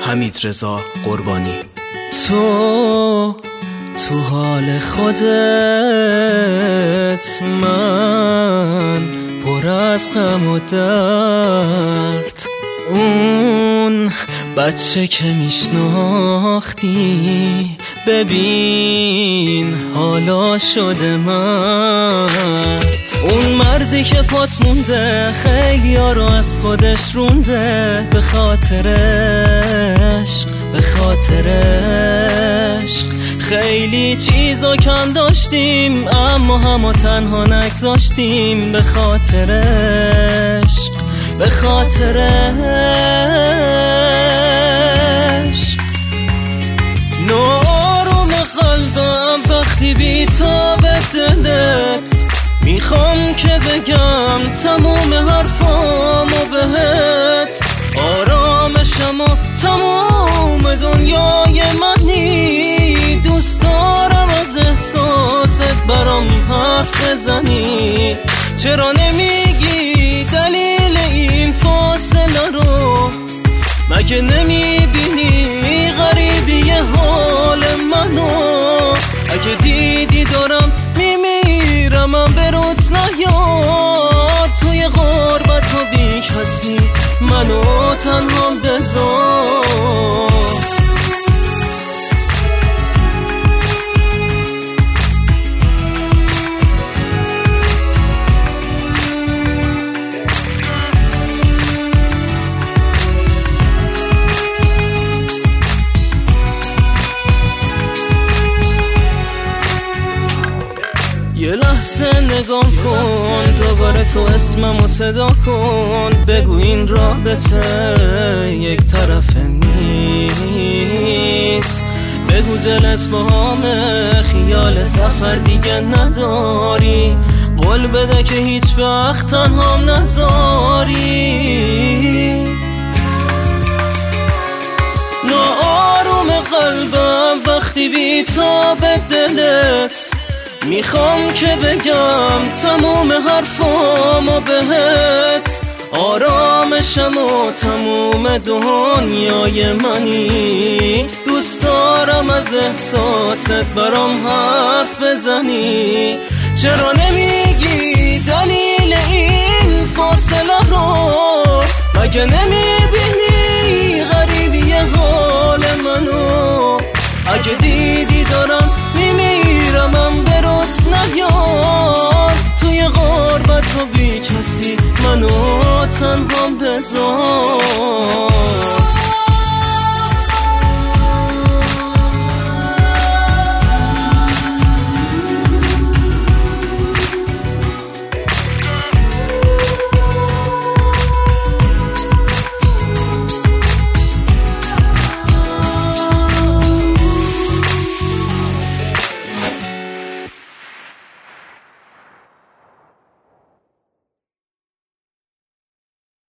حمیدرضا قربانی. تو حال خودت، من پر از غم و درد. اون بچه که میشناختی، ببین حالا شده مرد. اون مردی که پات مونده، خیلی ها رو از خودش رونده، به خاطرش خیلی چیزا کم داشتیم، اما همه تنها نگذاشتیم، به خاطرش نارم قلبم وقتی بی تا به دلت، میخوام که بگم تموم حرفامو بهت، آرامشم و تموم دنیای منی، دوست دارم از احساست برام حرف بزنی. چرا نمیگی دلیل این فاصله رو؟ مگه نمیبینی غریبی حال منو؟ اگه دیدی دارم میمیرم، من بروت نیار، توی غربت و بی کسی منو تنها بذار. یه لحظه نگاه کن، دوباره تو اسممو صدا کن، بگو این رابطه یک طرفه نیست، بگو دلت با همه خیال سفر دیگه نداری، قول بده که هیچ وقت تنهام نذاری. ناآروم قلبم وقتی بی تا به دلت، میخوام که بگم تموم حرفامو بهت، آرامشم و تموم دنیای منی، دوست دارم از احساست برام حرف بزنی. چرا نمیگی دلیل این فاصله رو؟ مگه نمیبینی غریبی حال منو؟ اگه دیدی دارم میمیرم، من بروت نیار، توی غربت و بی کسی منو تنها بذار.